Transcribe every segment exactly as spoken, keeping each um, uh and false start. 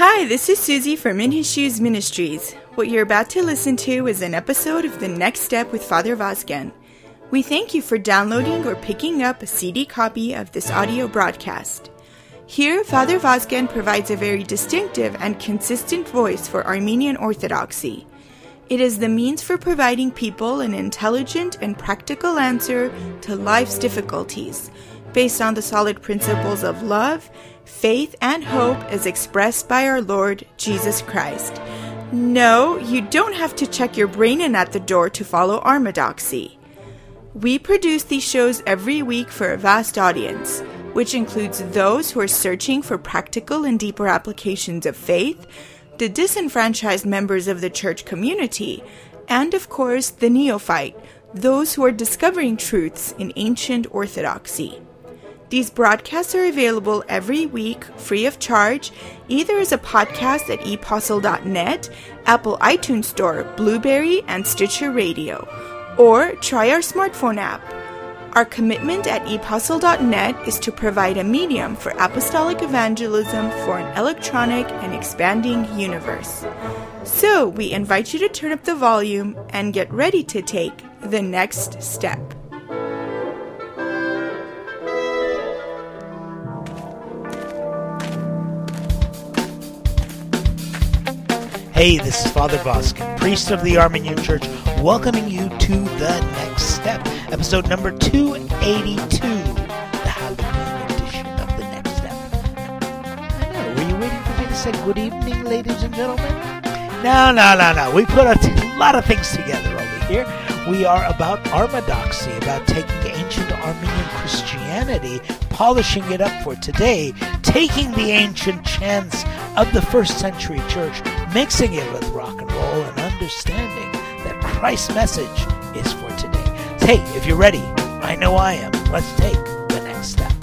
Hi, this is Susie from In His Shoes Ministries. What you're about to listen to is an episode of The Next Step with Father Vazgen. We thank you for downloading or picking up a C D copy of this audio broadcast. Here, Father Vazgen provides a very distinctive and consistent voice for Armenian Orthodoxy. It is the means for providing people an intelligent and practical answer to life's difficulties, based on the solid principles of love, faith, and hope as expressed by our Lord Jesus Christ. No, you don't have to check your brain in at the door to follow Armadoxy. We produce these shows every week for a vast audience, which includes those who are searching for practical and deeper applications of faith, the disenfranchised members of the church community, and of course the neophyte, those who are discovering truths in ancient orthodoxy. These broadcasts are available every week, free of charge, either as a podcast at e postle dot net, Apple iTunes Store, Blueberry, and Stitcher Radio, or try our smartphone app. Our commitment at e postle dot net is to provide a medium for apostolic evangelism for an electronic and expanding universe. So, we invite you to turn up the volume and get ready to take the next step. Hey, this is Father Vazgen, priest of the Armenian Church, welcoming you to The Next Step, episode number two eighty-two, the Halloween edition of The Next Step. I know, were you waiting for me to say good evening, ladies and gentlemen? No, no, no, no, we put a t- lot of things together over here. We are about Armadoxy, about taking ancient Armenian Christianity, polishing it up for today, taking the ancient chants of the first century church, mixing it with rock and roll, and understanding that Christ's message is for today. Hey, if you're ready, I know I am. Let's take the next step.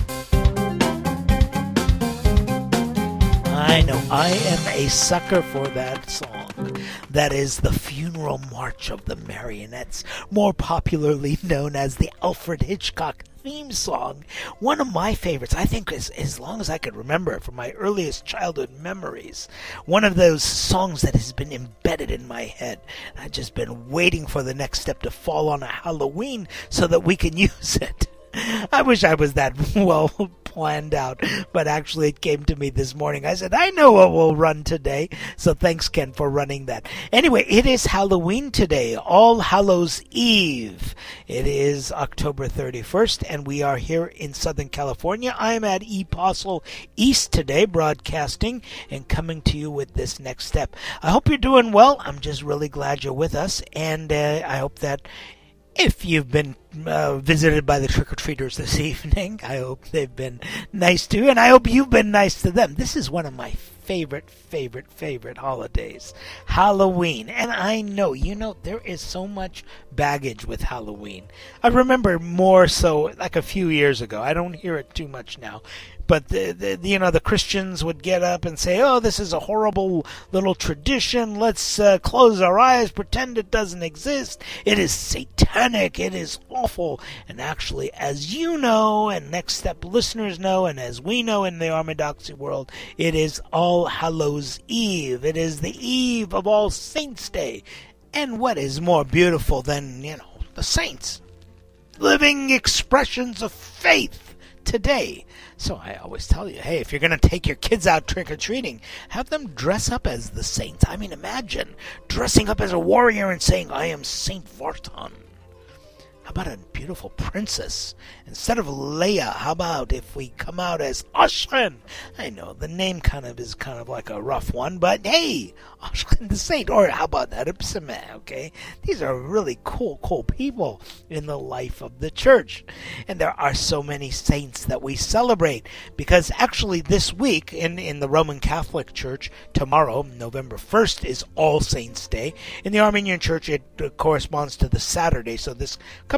I know I am a sucker for that song. That is the Funeral March of the Marionettes, more popularly known as the Alfred Hitchcock theme song. One of my favorites, I think, as, as long as I could remember it from my earliest childhood memories. One of those songs that has been embedded in my head. I've just been waiting for the next step to fall on a Halloween so that we can use it. I wish I was that well planned out, but actually it came to me this morning. I said, I know what will run today, so thanks, Ken, for running that. Anyway, it is Halloween today, All Hallows Eve. It is October thirty-first, and we are here in Southern California. I am at E Postle East today, broadcasting and coming to you with this next step. I hope you're doing well. I'm just really glad you're with us, and uh, I hope that if you've been uh, visited by the trick-or-treaters this evening, I hope they've been nice to you, and I hope you've been nice to them. This is one of my favorite, favorite, favorite holidays, Halloween. And I know, you know, there is so much baggage with Halloween. I remember more so like a few years ago. I don't hear it too much now. But, the, the, you know, the Christians would get up and say, oh, this is a horrible little tradition. Let's uh, close our eyes, pretend it doesn't exist. It is satanic. It is awful. And actually, as you know, and Next Step listeners know, and as we know in the Armadoxy world, it is All Hallows Eve. It is the eve of All Saints' Day. And what is more beautiful than, you know, the saints? Living expressions of faith today. So I always tell you, hey, if you're going to take your kids out trick-or-treating, have them dress up as the saints. I mean, imagine dressing up as a warrior and saying, I am Saint Vartan. How about a beautiful princess? Instead of Leia, how about if we come out as Ashken? I know, the name kind of is kind of like a rough one, but hey, Ashken the Saint. Or how about that Ipsime, okay? These are really cool, cool people in the life of the church. And there are so many saints that we celebrate, because actually this week in, in the Roman Catholic Church, tomorrow, November first, is All Saints' Day. In the Armenian Church, it uh, corresponds to the Saturday, so this comes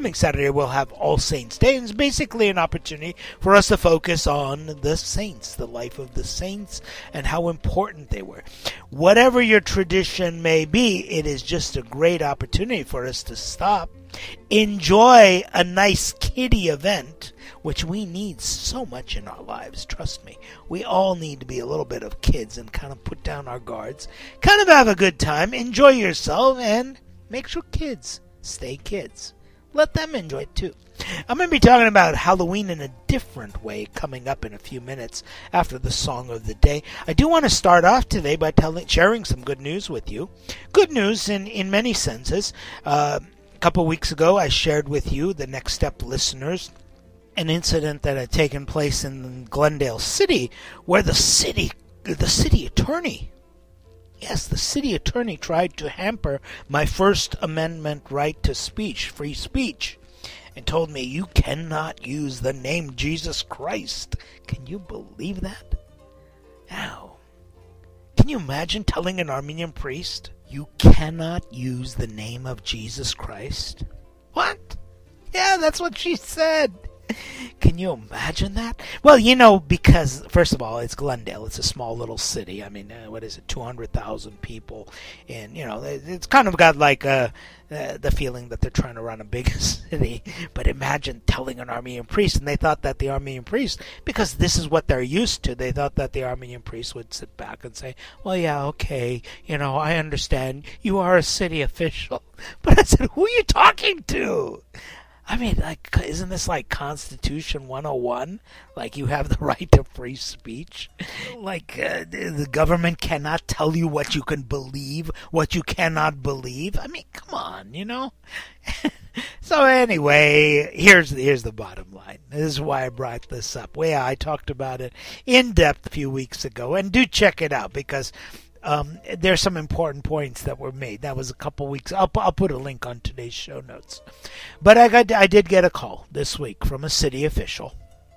coming Saturday we'll have All Saints Day, and it's basically an opportunity for us to focus on the saints, the life of the saints, and how important they were. Whatever your tradition may be, it is just a great opportunity for us to stop, enjoy a nice kiddie event, which we need so much in our lives. Trust me, we all need to be a little bit of kids and kind of put down our guards, kind of have a good time, enjoy yourself, and make sure kids stay kids. Let them enjoy it too. I'm going to be talking about Halloween in a different way coming up in a few minutes after the song of the day. I do want to start off today by telling, sharing some good news with you. Good news in, in many senses. Uh, a couple weeks ago, I shared with you, the Next Step listeners, an incident that had taken place in Glendale City, where the city, the city attorney, yes, the city attorney tried to hamper my First Amendment right to speech, free speech, and told me you cannot use the name Jesus Christ. Can you believe that? Now, can you imagine telling an Armenian priest you cannot use the name of Jesus Christ? What? Yeah, that's what she said. Can you imagine that? Well, you know, because, first of all, it's Glendale. It's a small little city. I mean, uh, what is it, two hundred thousand people. And, you know, it's kind of got like uh, uh, the feeling that they're trying to run a big city. But imagine telling an Armenian priest, and they thought that the Armenian priest, because this is what they're used to, they thought that the Armenian priest would sit back and say, well, yeah, okay, you know, I understand. You are a city official. But I said, who are you talking to? I mean, like, isn't this like Constitution one oh one? Like, you have the right to free speech? Like, uh, the government cannot tell you what you can believe, what you cannot believe? I mean, come on, you know? So anyway, here's, here's the bottom line. This is why I brought this up. Well, yeah, I talked about it in depth a few weeks ago, and do check it out, because Um, there's some important points that were made. That was a couple weeks. I'll, I'll put a link on today's show notes. But I got, I did get a call this week from a city official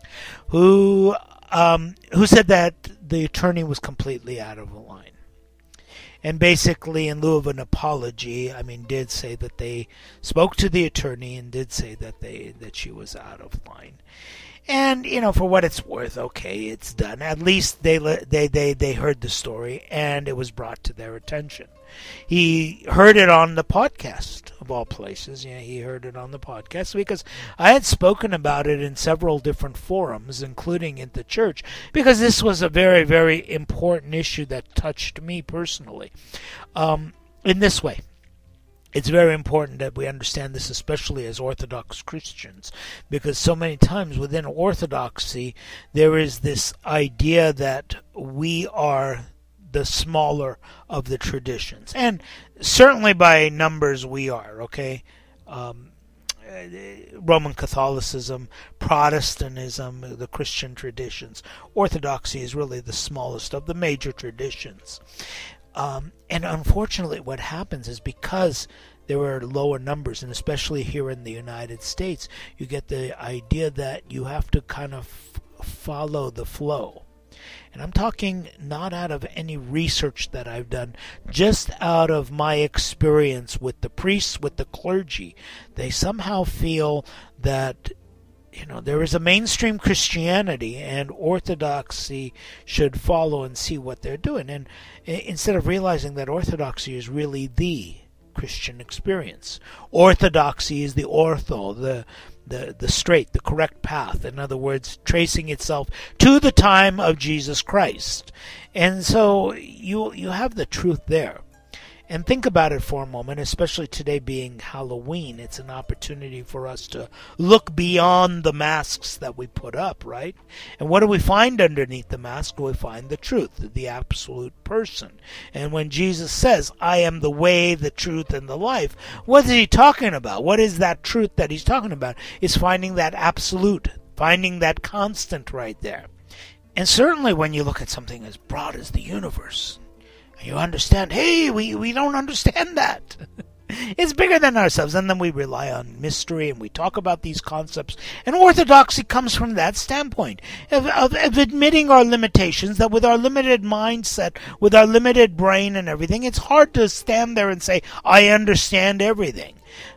who, um, who said that the attorney was completely out of line. And basically, in lieu of an apology, I mean, did say that they spoke to the attorney and did say that they, that she was out of line. And, you know, for what it's worth, okay, it's done. At least they they they they heard the story, and it was brought to their attention. He heard it on the podcast, of all places. Yeah, he heard it on the podcast, because I had spoken about it in several different forums, including in the church, because this was a very, very important issue that touched me personally. Um, in this way. It's very important that we understand this, especially as Orthodox Christians, because so many times within Orthodoxy, there is this idea that we are the smaller of the traditions. And certainly by numbers we are, okay? Um, Roman Catholicism, Protestantism, the Christian traditions. Orthodoxy is really the smallest of the major traditions. Um, and unfortunately what happens is, because there are lower numbers, and especially here in the United States, you get the idea that you have to kind of f- follow the flow. And I'm talking not out of any research that I've done, just out of my experience with the priests, with the clergy. They somehow feel that, you know, there is a mainstream Christianity, and Orthodoxy should follow and see what they're doing. And instead of realizing that Orthodoxy is really the Christian experience. Orthodoxy is the ortho, the the the straight, the correct path. In other words, tracing itself to the time of Jesus Christ. And so you you have the truth there. And think about it for a moment, especially today being Halloween. It's an opportunity for us to look beyond the masks that we put up, right? And what do we find underneath the mask? We find the truth, the absolute person. And when Jesus says, I am the way, the truth, and the life, what is he talking about? What is that truth that he's talking about? It's finding that absolute, finding that constant right there. And certainly when you look at something as broad as the universe, you understand, hey, we, we don't understand that. It's bigger than ourselves. And then we rely on mystery, and we talk about these concepts. And Orthodoxy comes from that standpoint of, of, of admitting our limitations, that with our limited mindset, with our limited brain and everything, it's hard to stand there and say, I understand everything.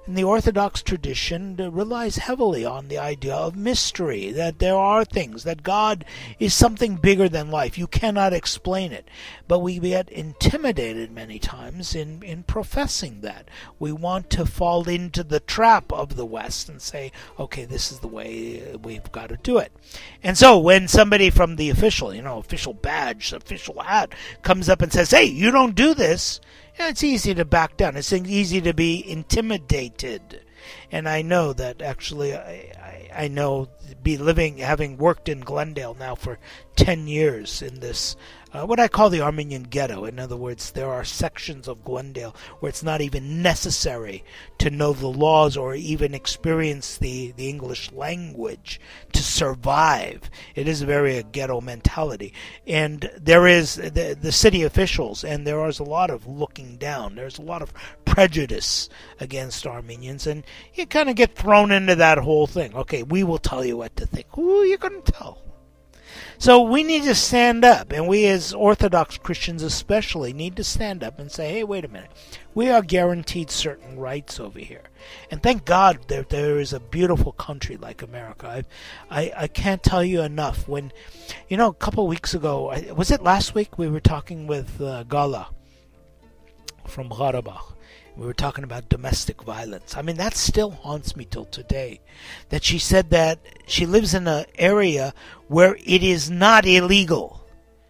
And the Orthodox tradition relies heavily on the idea of mystery, that there are things, that God is something bigger than life. You cannot explain it. But we get intimidated many times in, in professing that. We want to fall into the trap of the West and say, okay, this is the way we've got to do it. And so when somebody from the official, you know, official badge, official hat, comes up and says, hey, you don't do this, it's easy to back down. It's easy to be intimidated. And I know that actually, I, I, I know, be living, having worked in Glendale now for ten years in this, uh, what I call the Armenian ghetto. In other words, there are sections of Glendale where it's not even necessary to know the laws or even experience the, the English language to survive. It is very a ghetto mentality. And there is the, the city officials, and there is a lot of looking down. There's a lot of prejudice against Armenians, and you kind of get thrown into that whole thing. Okay, we will tell you what to think. Who are you going to tell? So we need to stand up, and we as Orthodox Christians especially need to stand up and say, hey, wait a minute. We are guaranteed certain rights over here. And thank God that there is a beautiful country like America. I, I, I can't tell you enough. When, you know, a couple of weeks ago, was it last week, we were talking with uh, Gala from Karabakh. We were talking about domestic violence. I mean, that still haunts me till today. That she said that she lives in an area where it is not illegal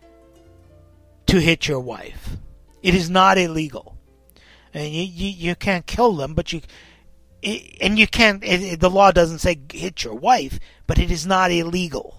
to hit your wife. It is not illegal. And you, you, you can't kill them, but you... It, and you can't... It, the law doesn't say hit your wife, but it is not illegal.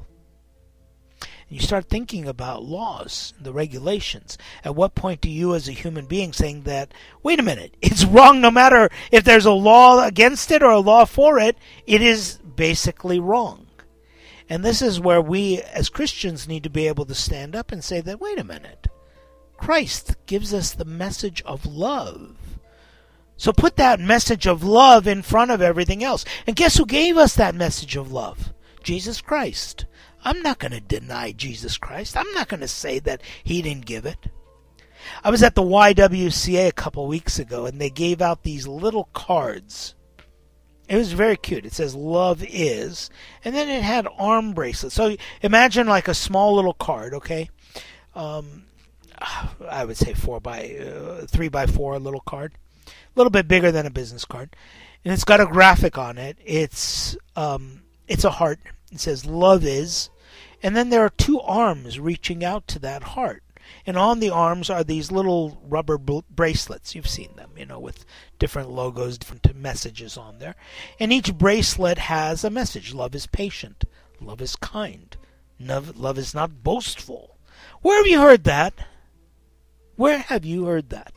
You start thinking about laws, the regulations. At what point do you as a human being saying that, wait a minute, it's wrong no matter if there's a law against it or a law for it, it is basically wrong. And this is where we as Christians need to be able to stand up and say that, wait a minute, Christ gives us the message of love. So put that message of love in front of everything else. And guess who gave us that message of love? Jesus Christ. I'm not going to deny Jesus Christ. I'm not going to say that he didn't give it. I was at the Y W C A a couple weeks ago, and they gave out these little cards. It was very cute. It says, love is, and then it had arm bracelets. So imagine like a small little card, okay? Um, I would say four by, uh, three by four little card. A little bit bigger than a business card. And it's got a graphic on it. It's, um, it's a heart. It says, love is, and then there are two arms reaching out to that heart. And on the arms are these little rubber bl- bracelets. You've seen them, you know, with different logos, different messages on there. And each bracelet has a message. Love is patient. Love is kind. Love, love is not boastful. Where have you heard that? Where have you heard that?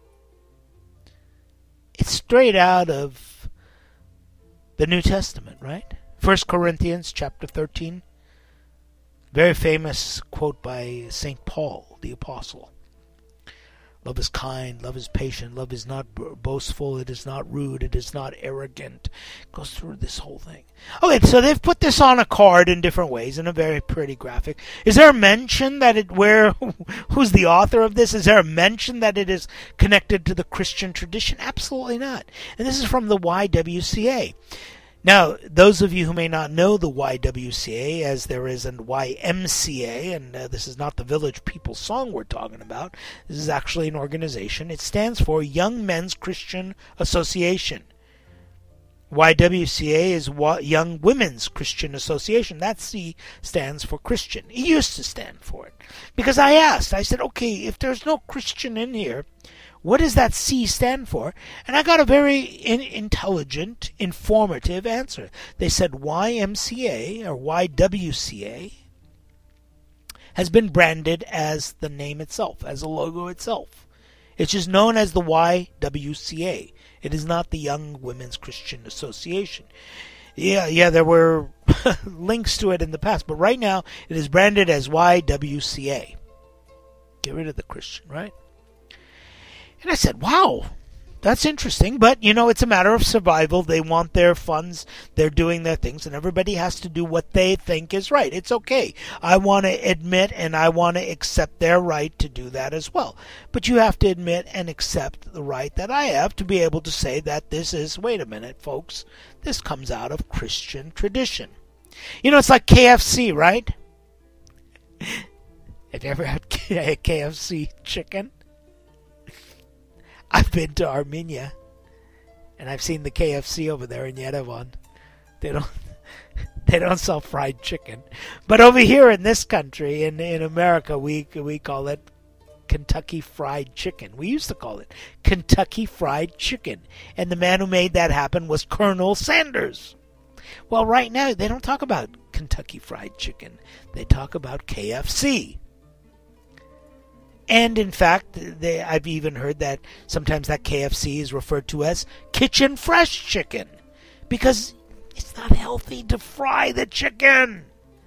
It's straight out of the New Testament, right? First Corinthians chapter thirteen, very famous quote by Saint Paul, the apostle. Love is kind, love is patient, love is not boastful, it is not rude, it is not arrogant. It goes through this whole thing. Okay, so they've put this on a card in different ways, in a very pretty graphic. Is there a mention that it, where, who's the author of this? Is there a mention that it is connected to the Christian tradition? Absolutely not. And this is from the Y W C A. Now, those of you who may not know the Y W C A, as there is a Y M C A, and uh, this is not the Village People song we're talking about, this is actually an organization. It stands for Young Men's Christian Association. Y W C A is Young Women's Christian Association. That C stands for Christian. It used to stand for it. Because I asked, I said, okay, if there's no Christian in here, what does that C stand for? And I got a very in- intelligent, informative answer. They said Y M C A, or Y W C A, has been branded as the name itself, as the logo itself. It's just known as the Y W C A. It is not the Young Women's Christian Association. Yeah, yeah, there were links to it in the past, but right now it is branded as Y W C A. Get rid of the Christian, right? And I said, wow, That's interesting, but, you know, it's a matter of survival. They want their funds, they're doing their things, and everybody has to do what they think is right. It's okay. I want to admit and I want to accept their right to do that as well. But you have to admit and accept the right that I have to be able to say that this is, wait a minute, folks, this comes out of Christian tradition. You know, it's like K F C, right? Have you ever had K F C chicken? I've been to Armenia, and I've seen the K F C over there in Yerevan. They don't, they don't sell fried chicken, but over here in this country, in in America, we we call it Kentucky Fried Chicken. We used to call it Kentucky Fried Chicken, and the man who made that happen was Colonel Sanders. Well, right now they don't talk about Kentucky Fried Chicken; they talk about K F C. And in fact, they, I've even heard that sometimes that K F C is referred to as kitchen fresh chicken because it's not healthy to fry the chicken.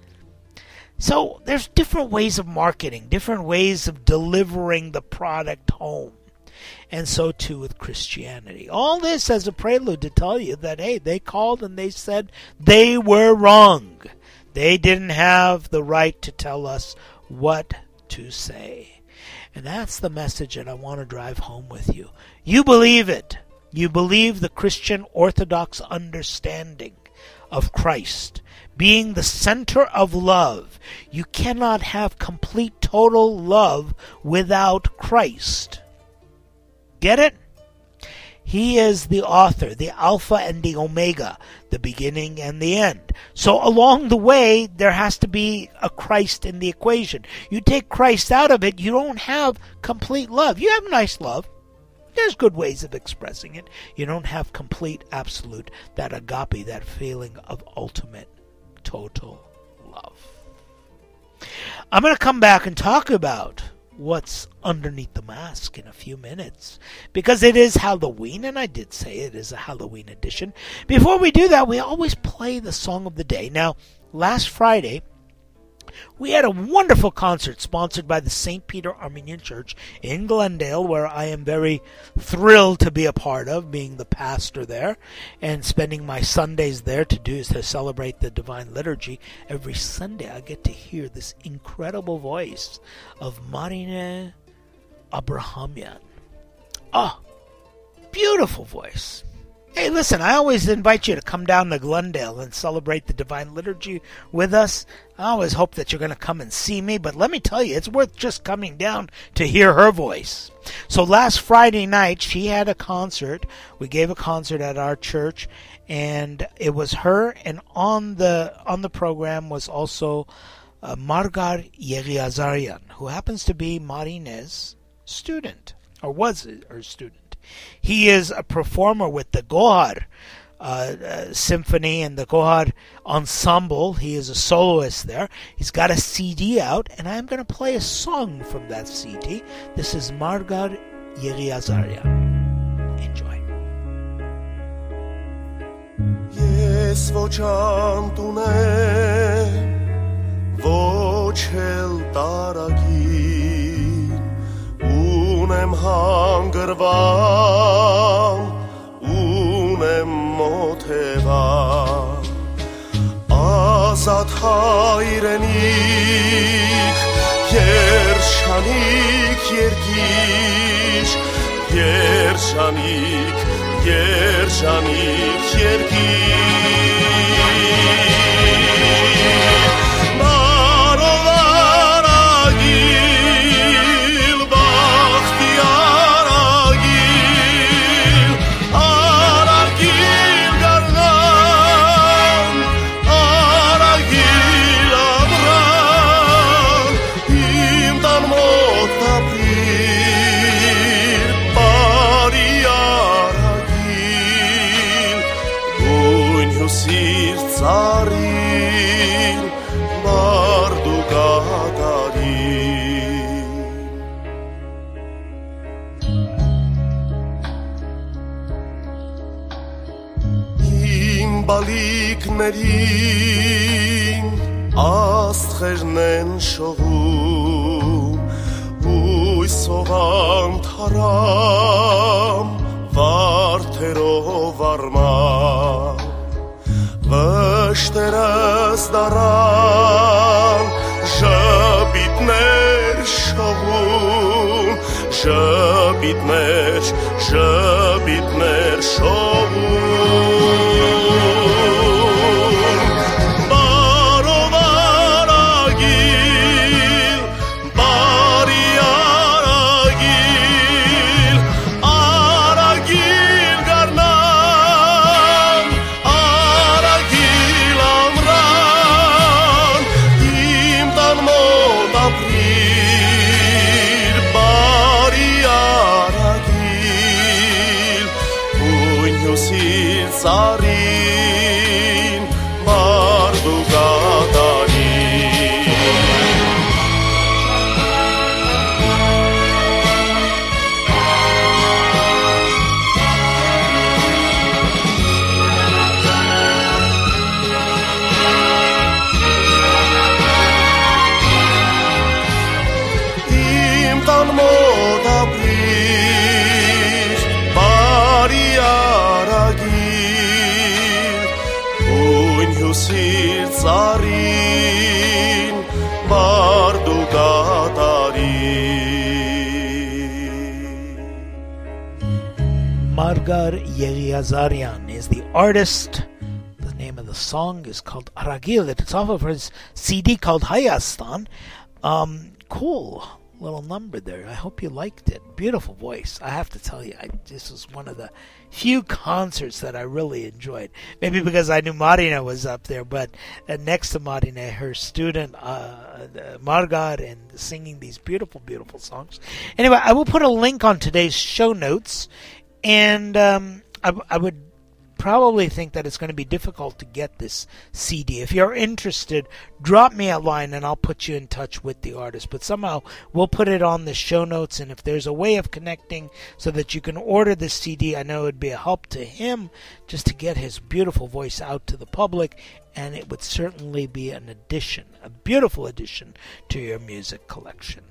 So there's different ways of marketing, different ways of delivering the product home. And so too with Christianity. All this as a prelude to tell you that, hey, they called and they said they were wrong. They didn't have the right to tell us what to say. And that's the message that I want to drive home with you. You believe it. You believe the Christian Orthodox understanding of Christ being the center of love. You cannot have complete, total love without Christ. Get it? He is the author, the Alpha and the Omega, the beginning and the end. So along the way, there has to be a Christ in the equation. You take Christ out of it, you don't have complete love. You have nice love. There's good ways of expressing it. You don't have complete, absolute, that agape, that feeling of ultimate, total love. I'm going to come back and talk about what's underneath the mask in a few minutes, because it is Halloween, and I did say it is a Halloween edition. Before we do that, we always play the song of the day. Now, last Friday, we had a wonderful concert sponsored by the Saint Peter Armenian Church in Glendale, where I am very thrilled to be a part of, being the pastor there and spending my Sundays there to do to celebrate the Divine Liturgy. Every Sunday I get to hear this incredible voice of Marine Abrahamian. Oh, beautiful voice. Hey, listen, I always invite you to come down to Glendale and celebrate the Divine Liturgy with us. I always hope that you're going to come and see me, but let me tell you, it's worth just coming down to hear her voice. So last Friday night, she had a concert. We gave a concert at our church, and it was her, and on the on the program was also uh, Margar Yegiazarian, who happens to be Marine's student, or was her student. He is a performer with the Gohar uh, uh, Symphony and the Gohar Ensemble. He is a soloist there. He's got a C D out, and I'm going to play a song from that C D. This is Margar Yegiazarian. Enjoy. Yes, vocham tune, vochel taragi. Ունեմ հանգրվամ, ունեմ մոթևամ, ազատ հայրենիք, երջանիկ երկիր, երջանիկ, երջանիկ երկիր. Բալիկներին աստղերն են շողում, հույսով անթարամ, ոտքերով արման վշտերս դարան ժպիտներ շողում ժպիտներ ժպիտներ շողում բարով արագիլ բարի արագիլ արագիլ գարնան արագիլ ամրան իմ տան մոտ ապրիր բարի արագիլ ույն հյուսից արին բարդ ու գադարին իմ տան մոտ ապրիր բարի արագիլ ույն հյուսից արին բարդ ու գադարին Margar Yegiazarian is the artist. The name of the song is called Aragil. It's off of his C D called Hayastan. Um, cool little number there. I hope you liked it. Beautiful voice. I have to tell you, I, this was one of the few concerts that I really enjoyed. Maybe because I knew Marina was up there, but uh, next to Marina, her student, uh, Margar, and singing these beautiful, beautiful songs. Anyway, I will put a link on today's show notes, and um, I, I would probably think that it's going to be difficult to get this C D. If you're interested, drop me a line and I'll put you in touch with the artist. But somehow we'll put it on the show notes, and if there's a way of connecting so that you can order this C D, I know it would be a help to him just to get his beautiful voice out to the public, and it would certainly be an addition, a beautiful addition to your music collection.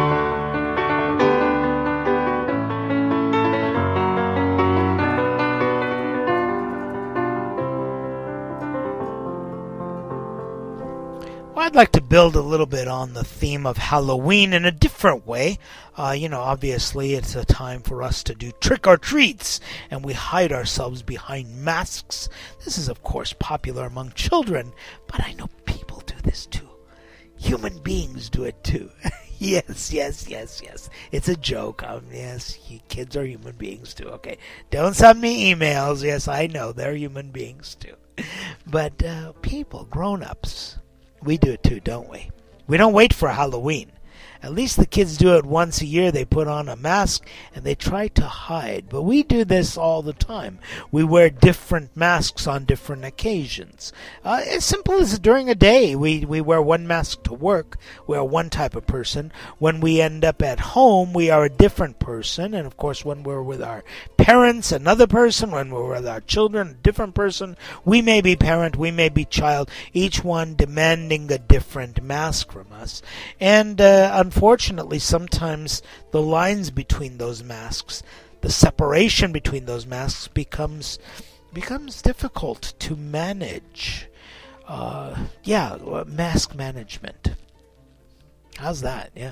Well, I'd like to build a little bit on the theme of Halloween in a different way. Uh, you know, obviously it's a time for us to do trick-or-treats, and we hide ourselves behind masks. This is, of course, popular among children, but I know people do this too. Human beings do it too. Yes, yes, yes, yes. It's a joke. Um, yes, you kids are human beings too. Okay, don't send me emails. Yes, I know they're human beings too. But uh, people, grown-ups, we do it too, don't we? We don't wait for Halloween. At least the kids do it once a year. They put on a mask and they try to hide. But we do this all the time. We wear different masks on different occasions. Uh, as simple as during a day. We, we wear one mask to work. We are one type of person. When we end up at home, we are a different person. And of course, when we're with our parents, another person. When we're with our children, a different person. We may be parent, we may be child. Each one demanding a different mask from us. And uh, unfortunately, sometimes the lines between those masks, the separation between those masks becomes becomes difficult to manage. Uh, yeah, mask management. How's that? Yeah.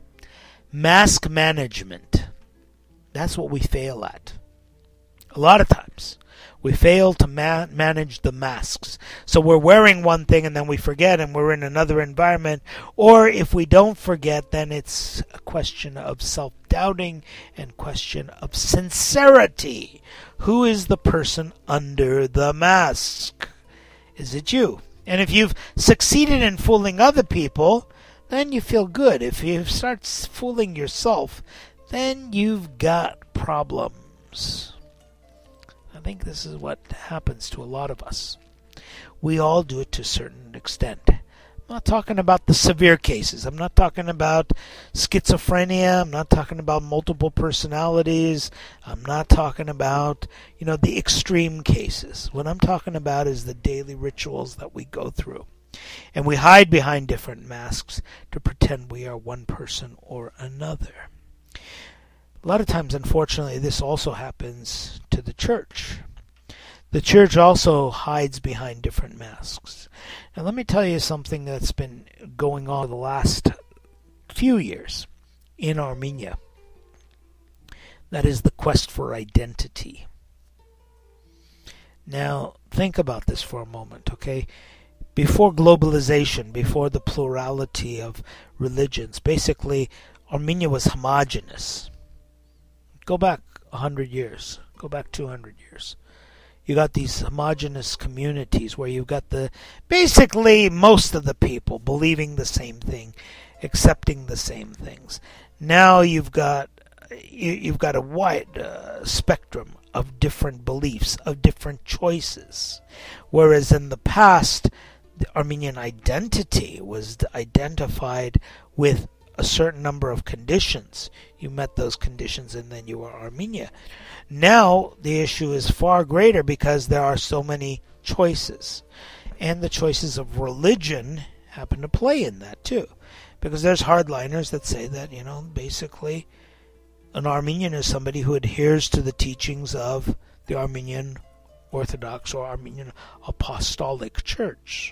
Mask management. That's what we fail at. A lot of times. We fail to ma- manage the masks. So we're wearing one thing and then we forget and we're in another environment. Or if we don't forget, then it's a question of self-doubting and question of sincerity. Who is the person under the mask? Is it you? And if you've succeeded in fooling other people, then you feel good. If you start fooling yourself, then you've got problems. I think this is what happens to a lot of us. We all do it to a certain extent. I'm not talking about the severe cases. I'm not talking about schizophrenia. I'm not talking about multiple personalities. I'm not talking about, you know, the extreme cases. What I'm talking about is the daily rituals that we go through. And we hide behind different masks to pretend we are one person or another. A lot of times, unfortunately, this also happens to the church. The church also hides behind different masks. Now, let me tell you something that's been going on the last few years in Armenia. That is the quest for identity. Now, think about this for a moment, okay? Before globalization, before the plurality of religions, basically, Armenia was homogeneous. Go back a hundred years. Go back two hundred years. You got these homogeneous communities where you've got the basically most of the people believing the same thing, accepting the same things. Now you've got you, you've got a wide uh, spectrum of different beliefs, of different choices. Whereas in the past, the Armenian identity was identified with a certain number of conditions. You met those conditions and then you were Armenia. Now the issue is far greater because there are so many choices. And the choices of religion happen to play in that too. Because there's hardliners that say that, you know, basically an Armenian is somebody who adheres to the teachings of the Armenian Orthodox or Armenian Apostolic Church.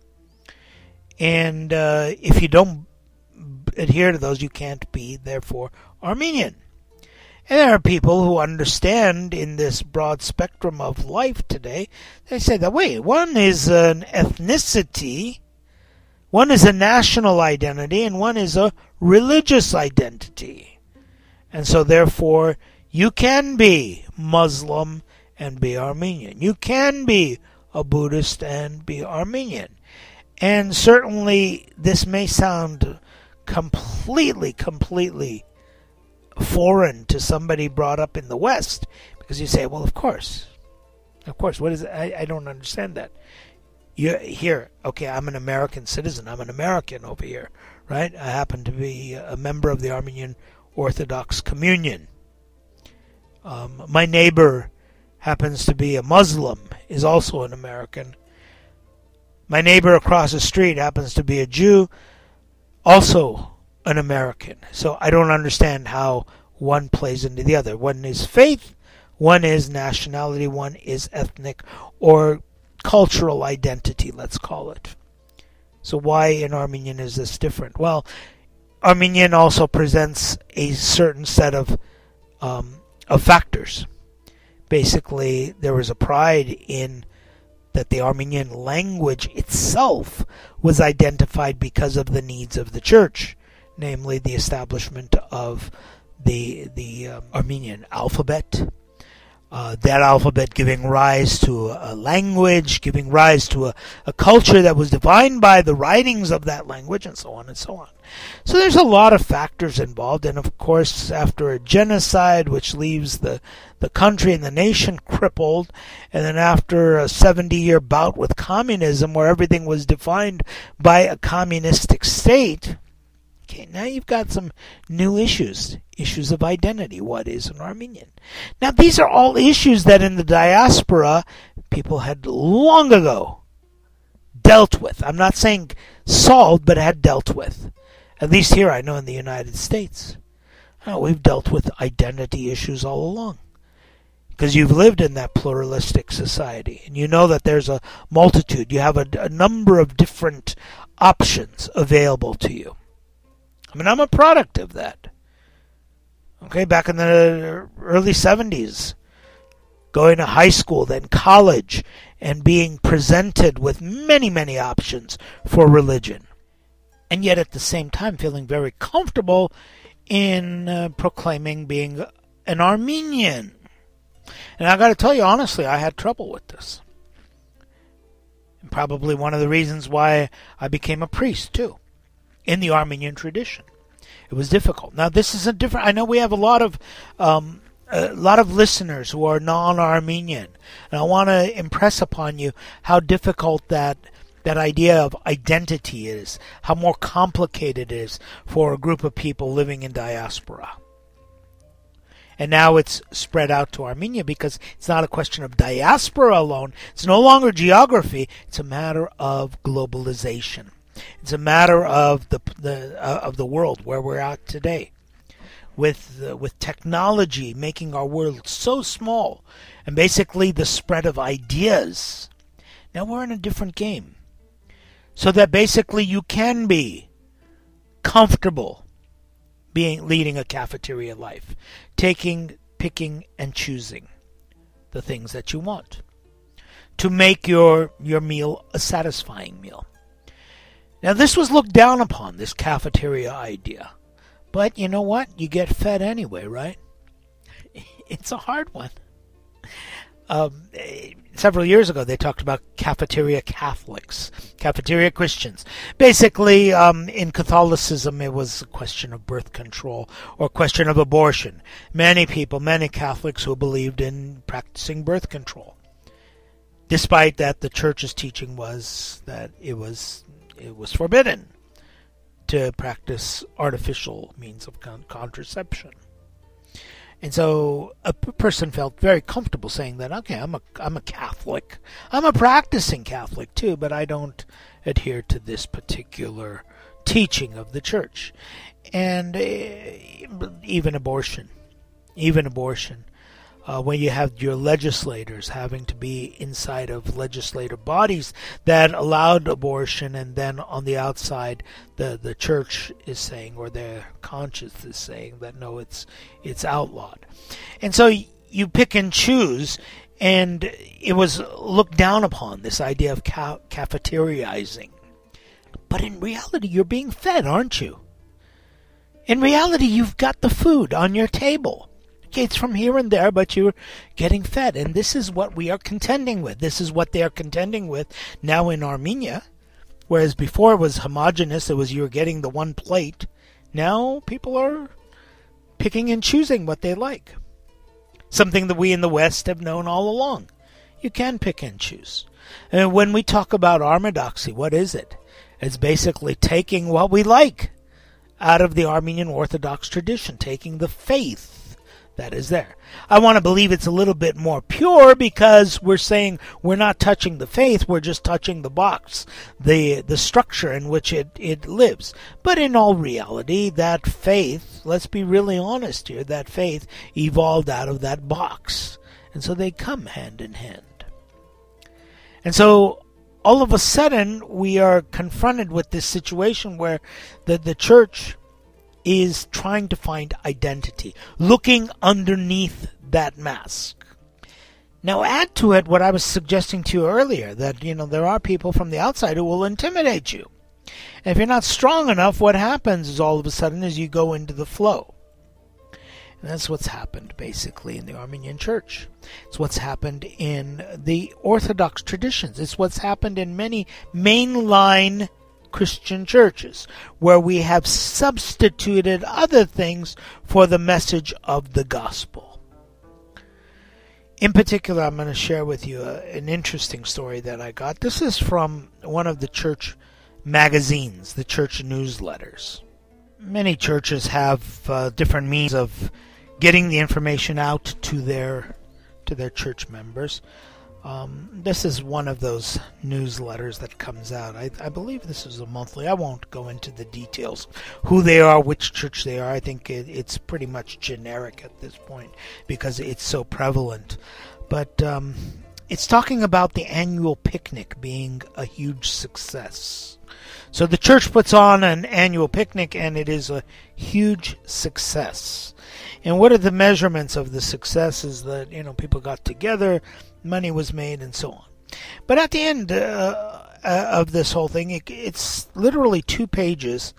And uh, if you don't adhere to those, you can't be, therefore, Armenian. And there are people who understand in this broad spectrum of life today, they say that, wait, one is an ethnicity, one is a national identity, and one is a religious identity. And so, therefore, you can be Muslim and be Armenian. You can be a Buddhist and be Armenian. And certainly, this may sound completely, completely foreign to somebody brought up in the West, because you say, well, of course, of course, what is it? I, I don't understand that. You here, okay, I'm an American citizen, I'm an American over here, right? I happen to be a member of the Armenian Orthodox Communion. Um, my neighbor happens to be a Muslim, is also an American. My neighbor across the street happens to be a Jew, also an American. So I don't understand how one plays into the other. One is faith, one is nationality, one is ethnic or cultural identity, let's call it. So why in Armenian is this different? Well, Armenian also presents a certain set of um, of factors. Basically, there was a pride in that the Armenian language itself was identified because of the needs of the church, namely the establishment of the the um, Armenian alphabet, uh, that alphabet giving rise to a language, giving rise to a, a culture that was defined by the writings of that language, and so on and so on. So there's a lot of factors involved, and of course, after a genocide which leaves the, the country and the nation crippled, and then after a seventy-year bout with communism where everything was defined by a communistic state, okay, now you've got some new issues, issues of identity. What is an Armenian? Now, these are all issues that in the diaspora people had long ago dealt with. I'm not saying solved, but had dealt with. At least here, I know in the United States. Oh, we've dealt with identity issues all along. Because you've lived in that pluralistic society, and you know that there's a multitude. You have a, a number of different options available to you. I mean, I'm a product of that. Okay, back in the early seventies, going to high school, then college, and being presented with many, many options for religion. And yet at the same time feeling very comfortable in uh, proclaiming being an Armenian. And I got to tell you, honestly, I had trouble with this. And probably one of the reasons why I became a priest, too, in the Armenian tradition. It was difficult. Now, this is a different... I know we have a lot of um, a lot of listeners who are non-Armenian. And I want to impress upon you how difficult that that idea of identity is, how more complicated it is for a group of people living in diaspora. And now it's spread out to Armenia because it's not a question of diaspora alone. It's no longer geography. It's a matter of globalization. It's a matter of the the uh, of the world where we're at today. with uh, with technology making our world so small, and basically the spread of ideas. Now we're in a different game. So that basically you can be comfortable being leading a cafeteria life, taking, picking, and choosing the things that you want to make your your meal a satisfying meal. Now this was looked down upon, this cafeteria idea. But you know what? You get fed anyway, right? It's a hard one. Um, several years ago, they talked about cafeteria Catholics, cafeteria Christians. Basically, um, in Catholicism, it was a question of birth control or a question of abortion. Many people, many Catholics who believed in practicing birth control, despite that the church's teaching was that it was it was forbidden to practice artificial means of con- contraception. And so a p- person felt very comfortable saying that, okay, I'm a, I'm a Catholic. I'm a practicing Catholic too, but I don't adhere to this particular teaching of the church. And uh, even abortion, even abortion, uh, when you have your legislators having to be inside of legislative bodies that allowed abortion, and then on the outside the, the church is saying, or their conscience is saying that no, it's it's outlawed. And so you pick and choose, and it was looked down upon, this idea of ca- cafeteriaizing. But in reality, you're being fed, aren't you? In reality, you've got the food on your table. Okay, it's from here and there, but you're getting fed. And this is what we are contending with. This is what they are contending with now in Armenia. Whereas before it was homogeneous, it was you were getting the one plate. Now people are picking and choosing what they like. Something that we in the West have known all along. You can pick and choose. And when we talk about Orthodoxy, what is it? It's basically taking what we like out of the Armenian Orthodox tradition, taking the faith that is there. I want to believe it's a little bit more pure because we're saying we're not touching the faith, we're just touching the box, the the structure in which it, it lives. But in all reality, that faith, let's be really honest here, that faith evolved out of that box. And so they come hand in hand. And so all of a sudden we are confronted with this situation where the, the church is trying to find identity, looking underneath that mask. Now add to it what I was suggesting to you earlier, that, you know, there are people from the outside who will intimidate you. And if you're not strong enough, what happens is all of a sudden is you go into the flow. And that's what's happened basically in the Armenian church. It's what's happened in the Orthodox traditions. It's what's happened in many mainline Christian churches, where we have substituted other things for the message of the gospel. In particular, I'm going to share with you a, an interesting story that I got. This is from one of the church magazines, the church newsletters. Many churches have uh, different means of getting the information out to their to their church members. Um, this is one of those newsletters that comes out. I, I believe this is a monthly. I won't go into the details, who they are, which church they are. I think it, it's pretty much generic at this point because it's so prevalent. But um, it's talking about the annual picnic being a huge success. So the church puts on an annual picnic, and it is a huge success. And what are the measurements of the success? Is that, you know, people got together, money was made, and so on. But at the end uh, uh, of this whole thing, it, it's literally two pages,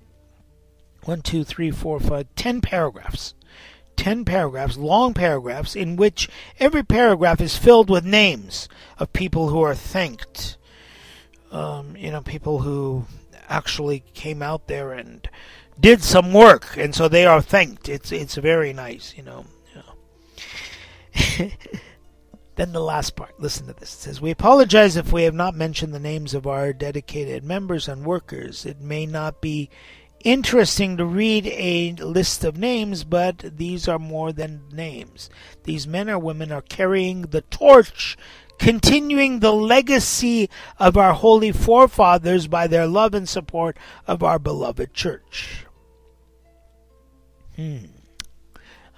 one, two, three, four, five, ten paragraphs. Ten paragraphs, long paragraphs, in which every paragraph is filled with names of people who are thanked. Um, you know, people who actually came out there and did some work, and so they are thanked. It's it's very nice, you know. You know. Then the last part, listen to this. It says, "We apologize if we have not mentioned the names of our dedicated members and workers. It may not be interesting to read a list of names, but these are more than names. These men or women are carrying the torch, continuing the legacy of our holy forefathers by their love and support of our beloved church." Hmm.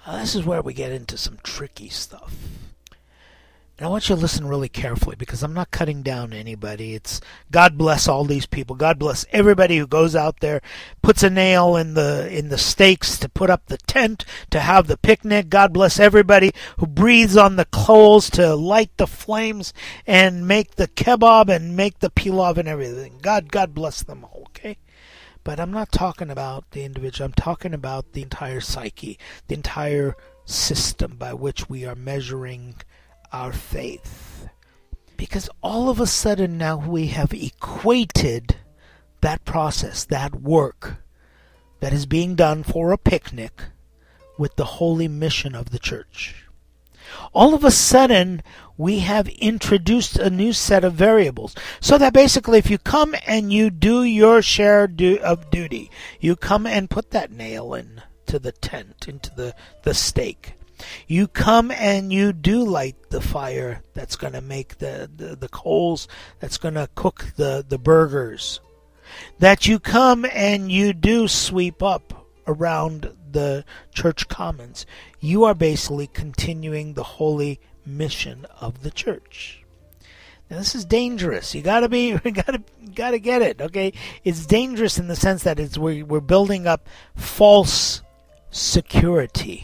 Now, this is where we get into some tricky stuff. And I want you to listen really carefully, because I'm not cutting down anybody. It's God bless all these people. God bless everybody who goes out there, puts a nail in the in the stakes to put up the tent, to have the picnic. God bless everybody who breathes on the coals to light the flames and make the kebab and make the pilaf and everything. God, God bless them all, okay? But I'm not talking about the individual. I'm talking about the entire psyche, the entire system by which we are measuring our faith. Because all of a sudden now we have equated that process, that work that is being done for a picnic, with the holy mission of the church. All of a sudden we have introduced a new set of variables, so that basically if you come and you do your share do of duty, you come and put that nail in to the tent, into the, the stake, you come and you do light the fire that's going to make the, the, the coals that's going to cook the, the burgers. That you come and you do sweep up around the church commons. You are basically continuing the holy mission of the church. Now this is dangerous. You gotta be, you gotta, gotta get it. Okay, it's dangerous in the sense that it's we're, we're building up false security.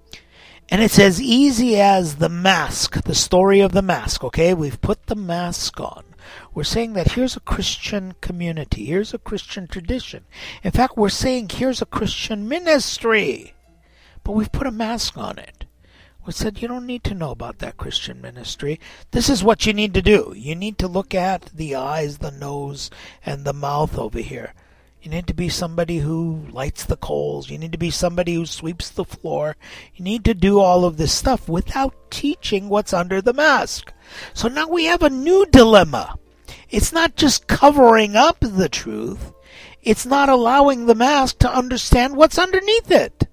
And it's as easy as the mask, the story of the mask, okay? We've put the mask on. We're saying that here's a Christian community, here's a Christian tradition. In fact, we're saying here's a Christian ministry. But we've put a mask on it. We said you don't need to know about that Christian ministry. This is what you need to do. You need to look at the eyes, the nose, and the mouth over here. You need to be somebody who lights the coals. You need to be somebody who sweeps the floor. You need to do all of this stuff without teaching what's under the mask. So now we have a new dilemma. It's not just covering up the truth. It's not allowing the mask to understand what's underneath it.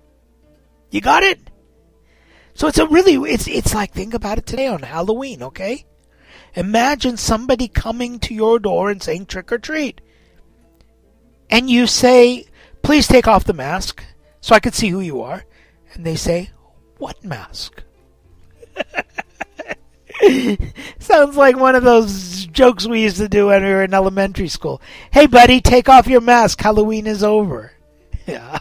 You got it? So it's a really, it's it's like, think about it today on Halloween, okay? Imagine somebody coming to your door and saying trick or treat. And you say, please take off the mask so I can see who you are. And they say, what mask? Sounds like one of those jokes we used to do when we were in elementary school. Hey, buddy, take off your mask. Halloween is over. Yeah.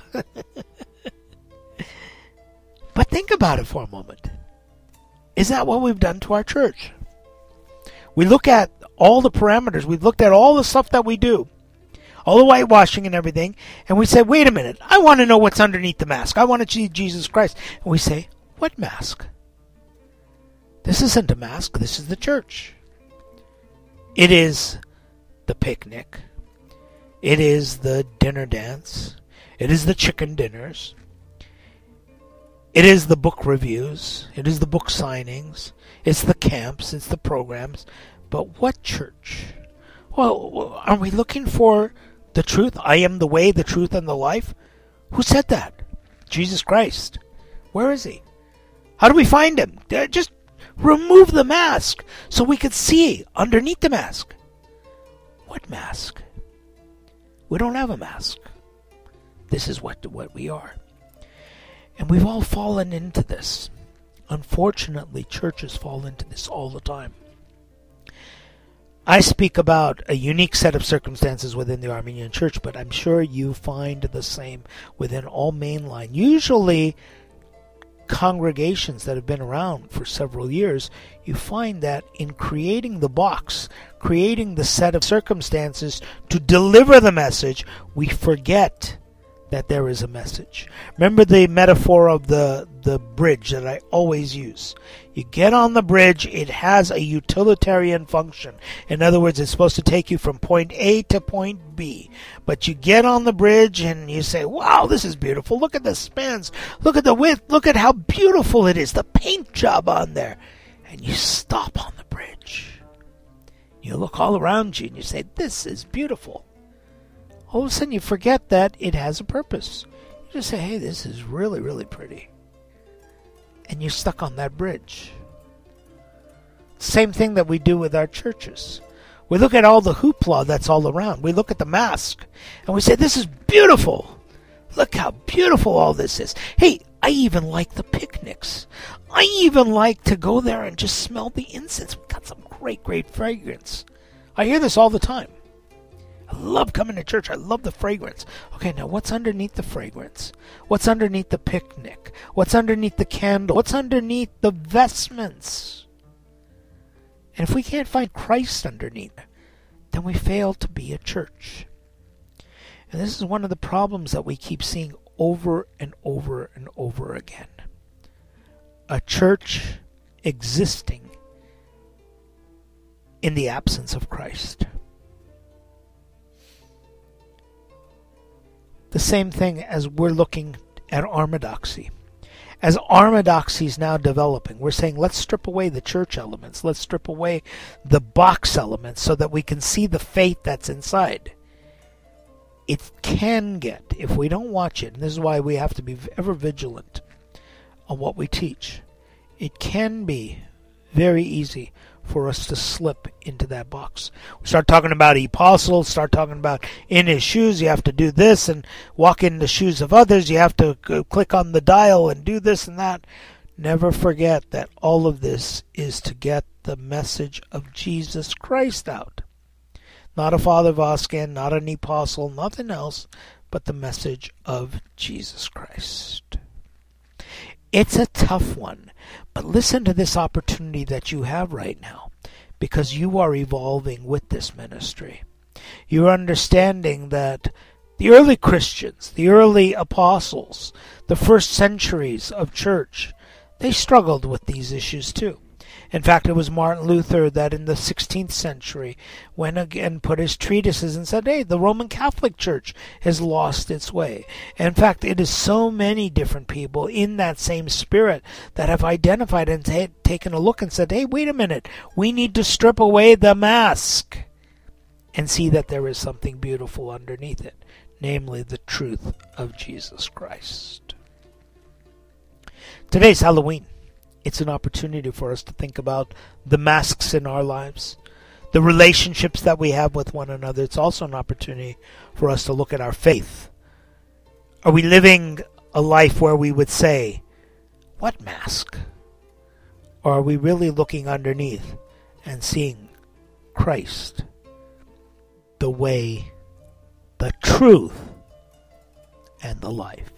But think about it for a moment. Is that what we've done to our church? We look at all the parameters. We've looked at all the stuff that we do. All the whitewashing and everything, and we say, wait a minute, I want to know what's underneath the mask. I want to see Jesus Christ. And we say, what mask? This isn't a mask, this is the church. It is the picnic. It is the dinner dance. It is the chicken dinners. It is the book reviews. It is the book signings. It's the camps. It's the programs. But what church? Well, are we looking for the truth? I am the way, the truth, and the life. Who said that? Jesus Christ. Where is he? How do we find him? Just remove the mask so we could see underneath the mask. What mask? We don't have a mask. This is what, what we are. And we've all fallen into this. Unfortunately, churches fall into this all the time. I speak about a unique set of circumstances within the Armenian Church, but I'm sure you find the same within all mainline. Usually, congregations that have been around for several years, you find that in creating the box, creating the set of circumstances to deliver the message, we forget that there is a message. Remember the metaphor of the, the bridge that I always use. You get on the bridge, it has a utilitarian function. In other words, it's supposed to take you from point A to point B. But you get on the bridge and you say, wow, this is beautiful. Look at the spans. Look at the width. Look at how beautiful it is. The paint job on there. And you stop on the bridge. You look all around you and you say, this is beautiful. All of a sudden you forget that it has a purpose. You just say, hey, this is really, really pretty. And you're stuck on that bridge. Same thing that we do with our churches. We look at all the hoopla that's all around. We look at the mask and we say, this is beautiful. Look how beautiful all this is. Hey, I even like the picnics. I even like to go there and just smell the incense. We've got some great, great fragrance. I hear this all the time. I love coming to church. I love the fragrance. Okay, now what's underneath the fragrance? What's underneath the picnic? What's underneath the candle? What's underneath the vestments? And if we can't find Christ underneath, then we fail to be a church. And this is one of the problems that we keep seeing over and over and over again. A church existing in the absence of Christ. The same thing as we're looking at Orthodoxy. As Orthodoxy is now developing, we're saying let's strip away the church elements. Let's strip away the box elements so that we can see the faith that's inside. It can get, if we don't watch it, and this is why we have to be ever vigilant on what we teach, it can be very easy for us to slip into that box. We start talking about the apostle, start talking about in his shoes, you have to do this and walk in the shoes of others, you have to click on the dial and do this and that. Never forget that all of this is to get the message of Jesus Christ out. Not a Father Vosgen, not an apostle, nothing else, but the message of Jesus Christ. It's a tough one, but listen to this opportunity that you have right now, because you are evolving with this ministry. You're understanding that the early Christians, the early apostles, the first centuries of church, they struggled with these issues too. In fact, it was Martin Luther that in the sixteenth century went again, put his treatises and said, hey, the Roman Catholic Church has lost its way. In fact, it is so many different people in that same spirit that have identified and t- taken a look and said, hey, wait a minute, we need to strip away the mask and see that there is something beautiful underneath it, namely the truth of Jesus Christ. Today's Halloween. It's an opportunity for us to think about the masks in our lives, the relationships that we have with one another. It's also an opportunity for us to look at our faith. Are we living a life where we would say, what mask? Or are we really looking underneath and seeing Christ, the way, the truth, and the life?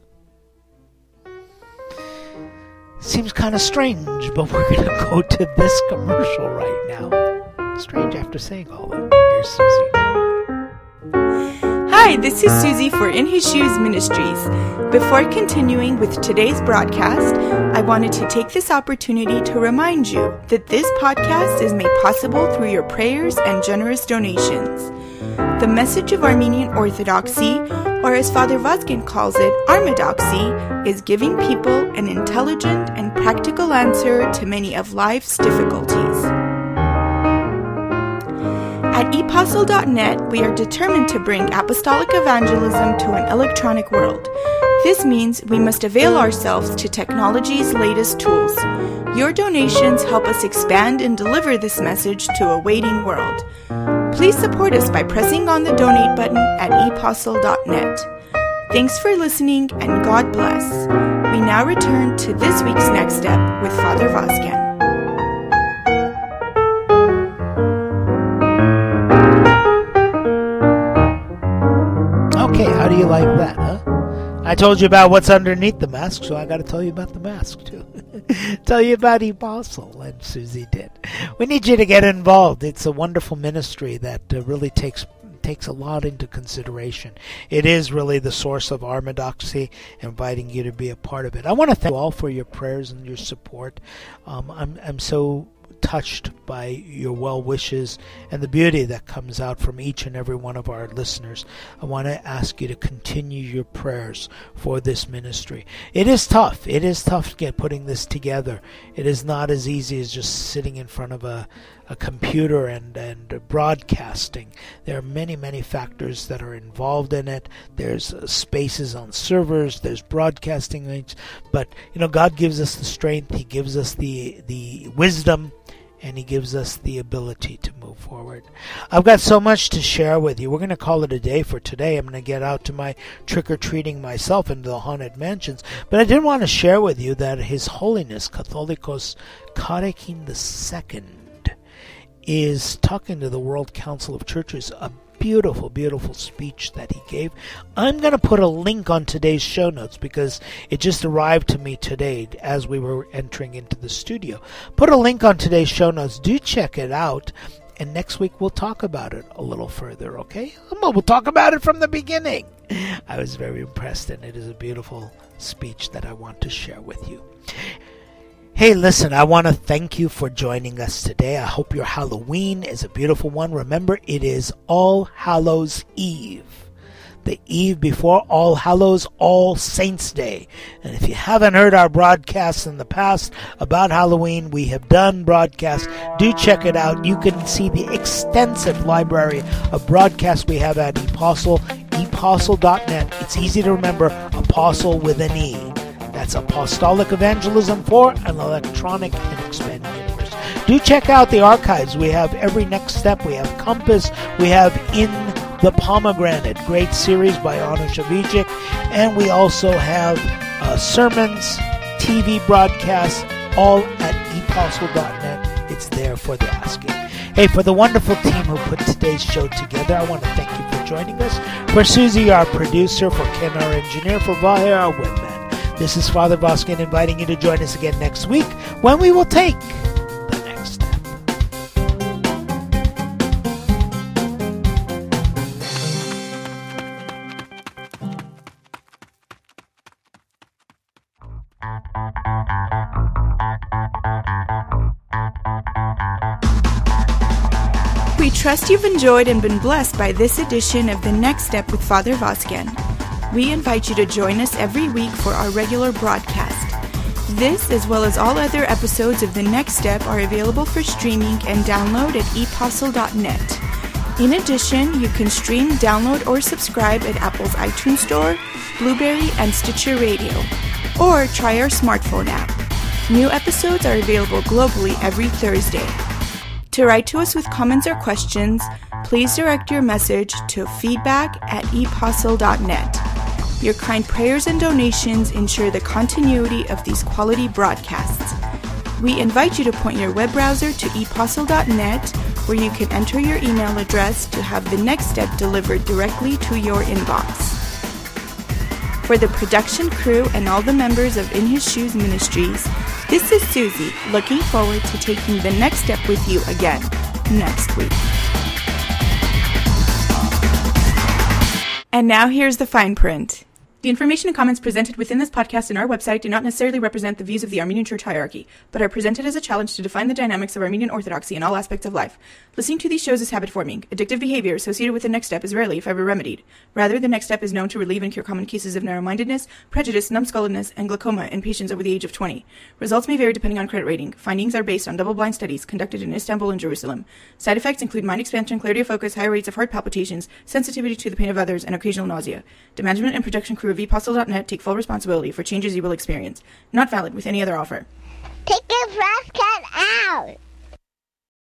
Seems kind of strange, but we're going to go to this commercial right now. Strange after saying all that. Here's Susie. Hi, this is Susie for In His Shoes Ministries. Before continuing with today's broadcast, I wanted to take this opportunity to remind you that this podcast is made possible through your prayers and generous donations. The message of Armenian Orthodoxy, or as Father Vosgen calls it, Armadoxy, is giving people an intelligent and practical answer to many of life's difficulties. At epostle dot net, we are determined to bring apostolic evangelism to an electronic world. This means we must avail ourselves to technology's latest tools. Your donations help us expand and deliver this message to a waiting world. Please support us by pressing on the donate button at epostle dot net. Thanks for listening, and God bless. We now return to this week's Next Step with Father Vosgen. Okay, how do you like that, huh? I told you about what's underneath the mask, so I got to tell you about the mask, too. Tell you about Apostle, and Susie did. We need you to get involved. It's a wonderful ministry that uh, really takes takes a lot into consideration. It is really the source of Orthodoxy, inviting you to be a part of it. I want to thank you all for your prayers and your support. Um, I'm I'm so touched by your well wishes and the beauty that comes out from each and every one of our listeners. I want to ask you to continue your prayers for this ministry. It is tough. It is tough to get putting this together. It is not as easy as just sitting in front of a, a computer and, and broadcasting. There are many, many factors that are involved in it. There's uh, spaces on servers, there's broadcasting rates, but you know, God gives us the strength, He gives us the the wisdom, and He gives us the ability to move forward. I've got so much to share with you. We're going to call it a day for today. I'm going to get out to my trick-or-treating myself into the haunted mansions. But I did want to share with you that His Holiness Catholicos Catekin the Second is talking to the World Council of Churches, a beautiful, beautiful speech that he gave. I'm going to put a link on today's show notes because it just arrived to me today as we were entering into the studio. Put a link on today's show notes. Do check it out. And next week we'll talk about it a little further, okay? We'll talk about it from the beginning. I was very impressed, and it is a beautiful speech that I want to share with you. Hey, listen, I want to thank you for joining us today. I hope your Halloween is a beautiful one. Remember, it is All Hallows Eve, the eve before All Hallows, All Saints Day. And if you haven't heard our broadcasts in the past about Halloween, we have done broadcasts. Do check it out. You can see the extensive library of broadcasts we have at Epostle, epostle dot net. It's easy to remember, Apostle with an E. That's Apostolic Evangelism for an electronic and expanding universe. Do check out the archives. We have Every Next Step. We have Compass. We have In the Pomegranate, great series by Anna Shavijic. And we also have uh, sermons, T V broadcasts, all at epostle dot net. It's there for the asking. Hey, for the wonderful team who put today's show together, I want to thank you for joining us. For Susie, our producer, for Ken, our engineer, for Vahe, our webman. This is Father Voskin inviting you to join us again next week when we will take the next step. We trust you've enjoyed and been blessed by this edition of The Next Step with Father Voskin. We invite you to join us every week for our regular broadcast. This, as well as all other episodes of The Next Step, are available for streaming and download at epostle dot net. In addition, you can stream, download, or subscribe at Apple's iTunes Store, Blueberry, and Stitcher Radio, or try our smartphone app. New episodes are available globally every Thursday. To write to us with comments or questions, please direct your message to feedback at epostle dot net. Your kind prayers and donations ensure the continuity of these quality broadcasts. We invite you to point your web browser to epostle dot net, where you can enter your email address to have the next step delivered directly to your inbox. For the production crew and all the members of In His Shoes Ministries, this is Susie, looking forward to taking the next step with you again next week. And now here's the fine print. The information and comments presented within this podcast and our website do not necessarily represent the views of the Armenian Church hierarchy, but are presented as a challenge to define the dynamics of Armenian Orthodoxy in all aspects of life. Listening to these shows is habit-forming. Addictive behavior associated with the next step is rarely, if ever, remedied. Rather, the next step is known to relieve and cure common cases of narrow-mindedness, prejudice, numbskulledness, and glaucoma in patients over the age of twenty. Results may vary depending on credit rating. Findings are based on double-blind studies conducted in Istanbul and Jerusalem. Side effects include mind expansion, clarity of focus, high rates of heart palpitations, sensitivity to the pain of others, and occasional nausea. The management and production crew of epostle dot net take full responsibility for changes you will experience. Not valid with any other offer. Take your trash can out!